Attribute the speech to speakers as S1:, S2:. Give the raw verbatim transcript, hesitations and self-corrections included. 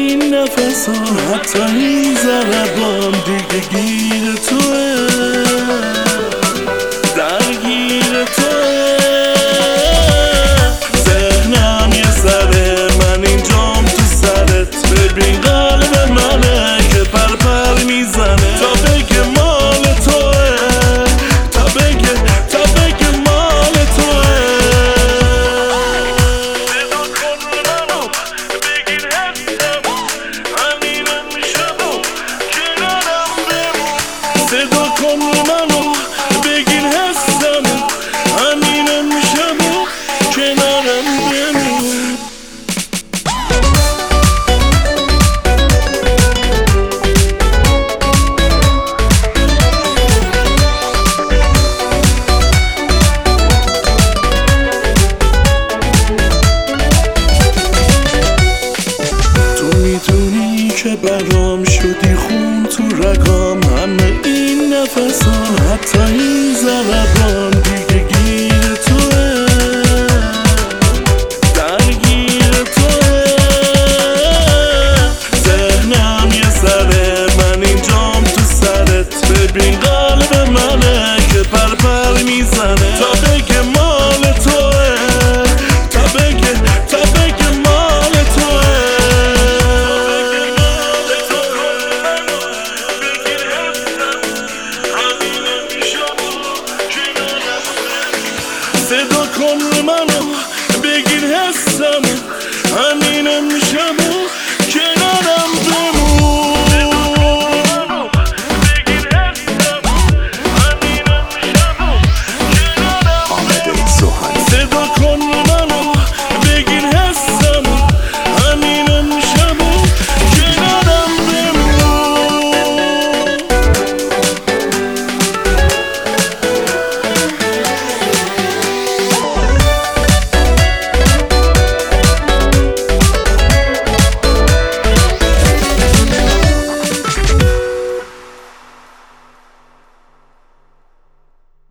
S1: این نفس ها، حتی این ضربان دیگه گیر توه، درگیر توه. ذهنم یه سره، من اینجام تو سرت. ببین قلب منه که پر پر میزنه، تا بگه مال توه، تا بگه تا بگه مال توه. صدا کن منو بگیر حسمو، همینم میشم و کنارم بمون. صدا کن منو بگیر حسمو، همینم میشم و کنارم بمون. میدونی که برام شدی خون تو رگام، همه این نفس ها، حتی این ضربان دیگه گیر توه، درگیر توه. ذهنم یه سره، من اینجام تو سرت. ببین قلب منه که پر پر میزنه، تا بگه مال توه، تا بگه تا بگه مال توه. صدا کن منو بگیر حسمو، همینم میشم.